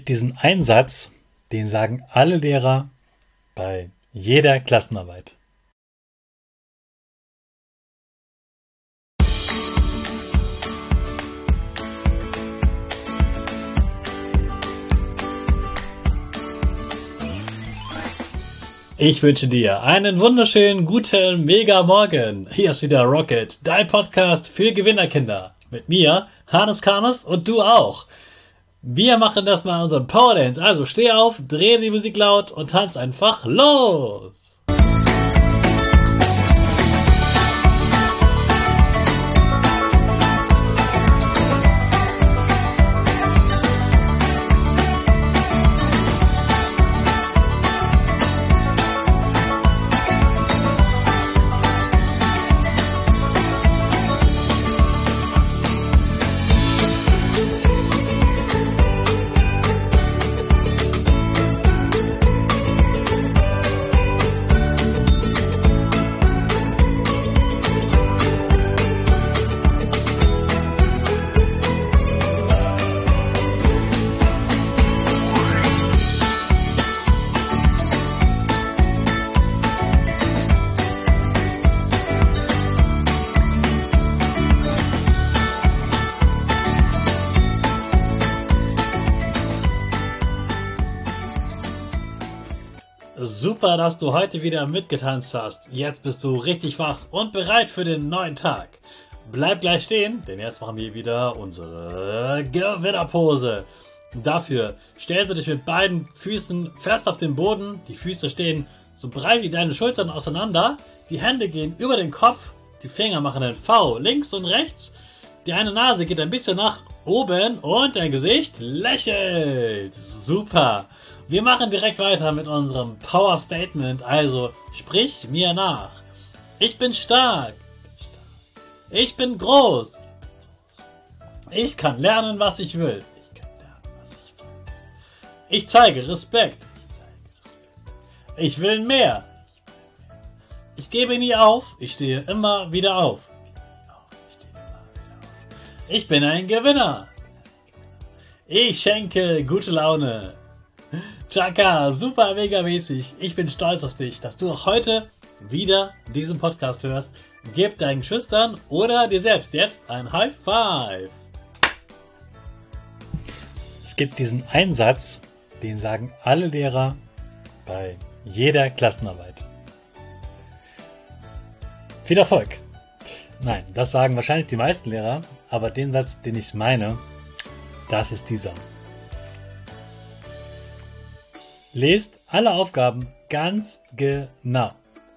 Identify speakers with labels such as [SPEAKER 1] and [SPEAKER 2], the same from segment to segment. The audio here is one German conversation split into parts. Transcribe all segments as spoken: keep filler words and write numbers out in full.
[SPEAKER 1] Diesen Einsatz, den sagen alle Lehrer bei jeder Klassenarbeit. Ich wünsche dir einen wunderschönen, guten, mega Morgen. Hier ist wieder Rocket, dein Podcast für Gewinnerkinder. Mit mir, Hannes Karnes, und du auch. Wir machen das mal unseren Power Dance. Also steh auf, dreh die Musik laut und tanz einfach los. Super, dass du heute wieder mitgetanzt hast. Jetzt bist du richtig wach und bereit für den neuen Tag. Bleib gleich stehen, denn jetzt machen wir wieder unsere Gewinnerpose. Dafür stellst du dich mit beiden Füßen fest auf den Boden. Die Füße stehen so breit wie deine Schultern auseinander. Die Hände gehen über den Kopf. Die Finger machen ein V links und rechts. Die eine Nase geht ein bisschen nach oben und dein Gesicht lächelt. Super. Wir machen direkt weiter mit unserem Power Statement, also sprich mir nach. Ich bin stark. Ich bin groß. Ich kann lernen, was ich will. Ich kann lernen, was ich will. Ich zeige Respekt. Ich will mehr. Ich gebe nie auf. Ich stehe immer wieder auf. Ich bin ein Gewinner. Ich schenke gute Laune. Chaka, super mega mäßig. Ich bin stolz auf dich, dass du auch heute wieder diesen Podcast hörst. Gib deinen Schüchtern oder dir selbst jetzt ein High Five. Es gibt diesen Einsatz, den sagen alle Lehrer bei jeder Klassenarbeit. Viel Erfolg. Nein, das sagen wahrscheinlich die meisten Lehrer, aber den Satz, den ich meine, das ist dieser. Lest alle Aufgaben ganz genau.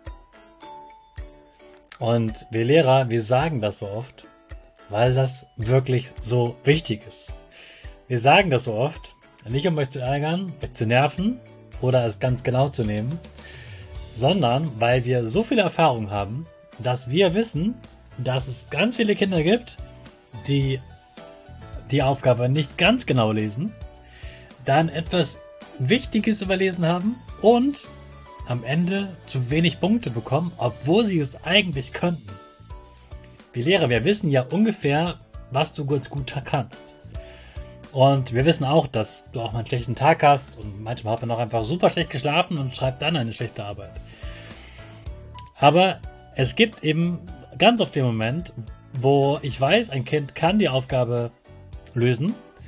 [SPEAKER 1] Und wir Lehrer, wir sagen das so oft, weil das wirklich so wichtig ist. Wir sagen das so oft, nicht um euch zu ärgern, euch zu nerven oder es ganz genau zu nehmen, sondern weil wir so viele Erfahrung haben, dass wir wissen, dass es ganz viele Kinder gibt, die die Aufgabe nicht ganz genau lesen, dann etwas Wichtiges überlesen haben und am Ende zu wenig Punkte bekommen, obwohl sie es eigentlich könnten. Wir Lehrer, wir wissen ja ungefähr, was du ganz gut kannst. Und wir wissen auch, dass du auch mal einen schlechten Tag hast und manchmal hat man auch einfach super schlecht geschlafen und schreibt dann eine schlechte Arbeit. Aber es gibt eben ganz oft den Moment, wo ich weiß, ein Kind kann die Aufgabe lösen.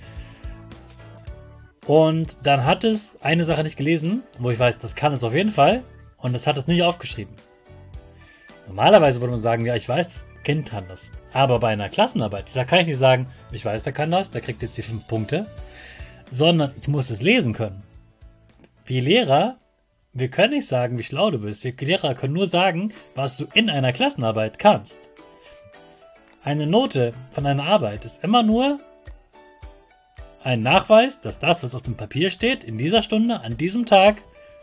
[SPEAKER 1] Und dann hat es eine Sache nicht gelesen, wo ich weiß, das kann es auf jeden Fall, und es hat es nicht aufgeschrieben. Normalerweise würde man sagen, ja, ich weiß, das Kind kann das. Aber bei einer Klassenarbeit, da kann ich nicht sagen, ich weiß, der kann das, der kriegt jetzt die fünf Punkte, sondern ich muss es lesen können. Wir Lehrer, wir können nicht sagen, wie schlau du bist. Wir Lehrer können nur sagen, was du in einer Klassenarbeit kannst. Eine Note von einer Arbeit ist immer nur ein Nachweis, dass das, was auf dem Papier steht, in dieser Stunde, an diesem Tag,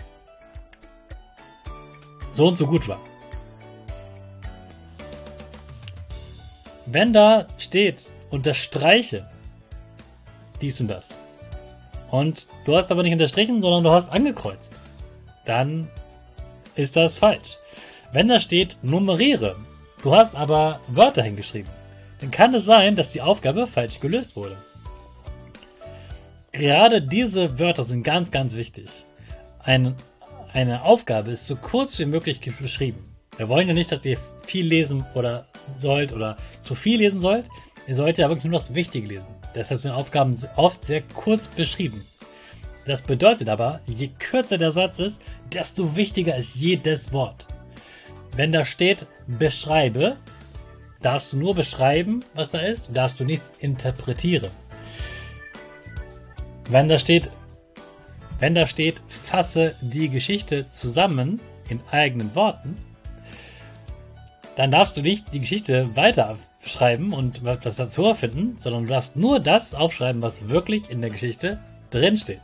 [SPEAKER 1] so und so gut war. Wenn da steht, unterstreiche dies und das, und du hast aber nicht unterstrichen, sondern du hast angekreuzt, dann ist das falsch. Wenn da steht, nummeriere, du hast aber Wörter hingeschrieben, dann kann es sein, dass die Aufgabe falsch gelöst wurde. gerade diese Wörter sind ganz, ganz wichtig. Ein, eine Aufgabe ist so kurz wie möglich beschrieben. Wir wollen ja nicht, dass ihr viel lesen oder sollt oder zu viel lesen sollt. Ihr sollt ja wirklich nur das Wichtige lesen. Deshalb sind Aufgaben oft sehr kurz beschrieben. Das bedeutet aber, je kürzer der Satz ist, desto wichtiger ist jedes Wort. Wenn da steht, beschreibe, darfst du nur beschreiben, was da ist, darfst du nichts interpretieren. Wenn da steht, wenn da steht, fasse die Geschichte zusammen in eigenen Worten, dann darfst du nicht die Geschichte weiter schreiben und was dazu erfinden, sondern du darfst nur das aufschreiben, was wirklich in der Geschichte drin steht.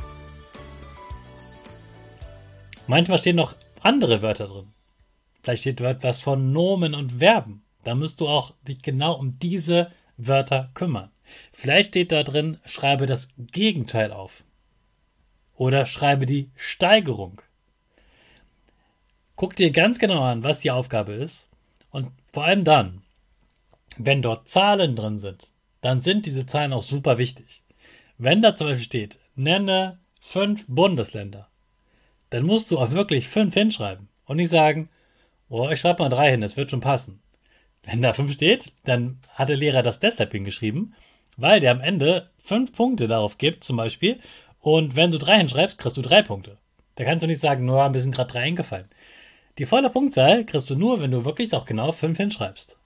[SPEAKER 1] Manchmal stehen noch andere Wörter drin. Vielleicht steht etwas von Nomen und Verben. Da musst du auch dich genau um diese Wörter kümmern. Vielleicht steht da drin, schreibe das Gegenteil auf. Oder schreibe die Steigerung. Guck dir ganz genau an, was die Aufgabe ist. Und vor allem dann, wenn dort Zahlen drin sind, dann sind diese Zahlen auch super wichtig. Wenn da zum Beispiel steht, nenne fünf Bundesländer, dann musst du auch wirklich fünf hinschreiben und nicht sagen, oh, ich schreibe mal drei hin, das wird schon passen. Wenn da fünf steht, dann hat der Lehrer das deshalb hingeschrieben, weil der am Ende fünf Punkte darauf gibt, zum Beispiel, und wenn du drei hinschreibst, kriegst du drei Punkte. Da kannst du nicht sagen, nur ein bisschen gerade drei eingefallen. Die volle Punktzahl kriegst du nur, wenn du wirklich auch genau fünf hinschreibst.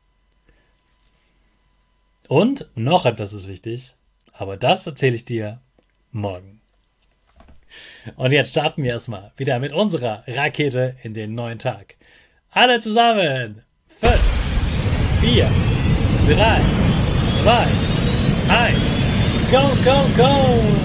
[SPEAKER 1] Und noch etwas ist wichtig, aber das erzähle ich dir morgen. Und jetzt starten wir erstmal wieder mit unserer Rakete in den neuen Tag. Alle zusammen. fünf, vier, drei, zwei, eins. Go, go, go!